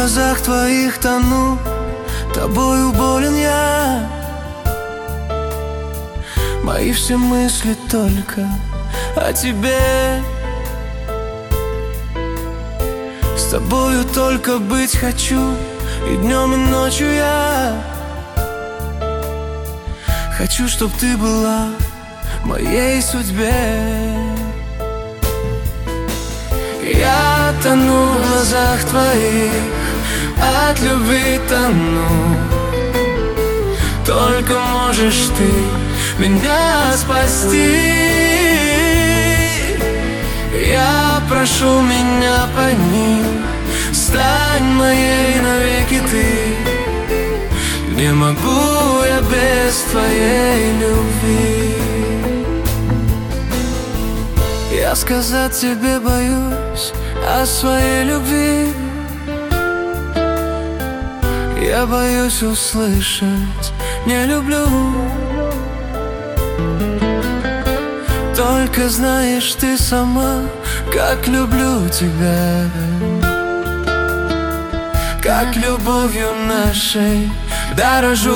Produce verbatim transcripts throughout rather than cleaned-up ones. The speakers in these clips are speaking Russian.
глазах твоих тону, тобою болен я. Мои все мысли только о тебе. С тобою только быть хочу, и днем, и ночью я хочу, чтоб ты была в моей судьбе. Я тону в глазах твоих, от любви тону. Только можешь ты меня спасти. Я прошу, меня пойми, стань моей навеки ты. Не могу я без твоей любви. Я сказать тебе боюсь о своей любви. Я боюсь услышать «не люблю». Только знаешь ты сама, как люблю тебя, как любовью нашей дорожу.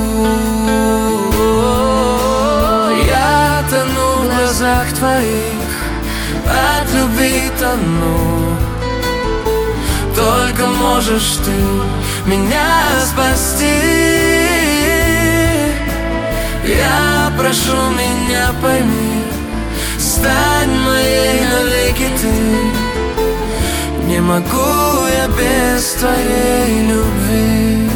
Я тону в глазах твоих, от любви тону. Только можешь ты меня спасти. Я прошу, меня пойми, стань моей навеки ты. Не могу я без твоей любви.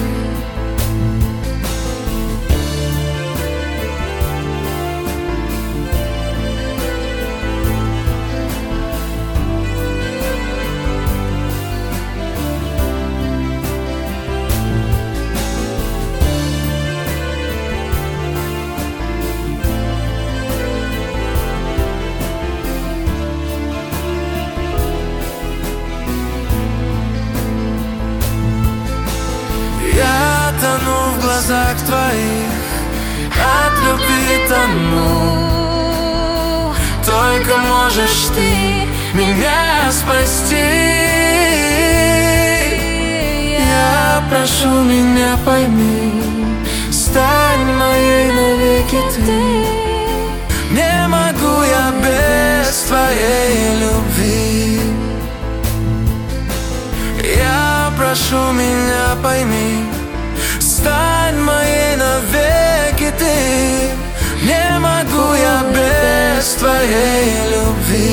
Тону в глазах твоих, от любви тону. Только можешь ты меня спасти. Я прошу, меня пойми, стань моей навеки ты. Не могу я без твоей любви. Я прошу, меня пойми, стань моей навеки ты. Не могу я без твоей любви.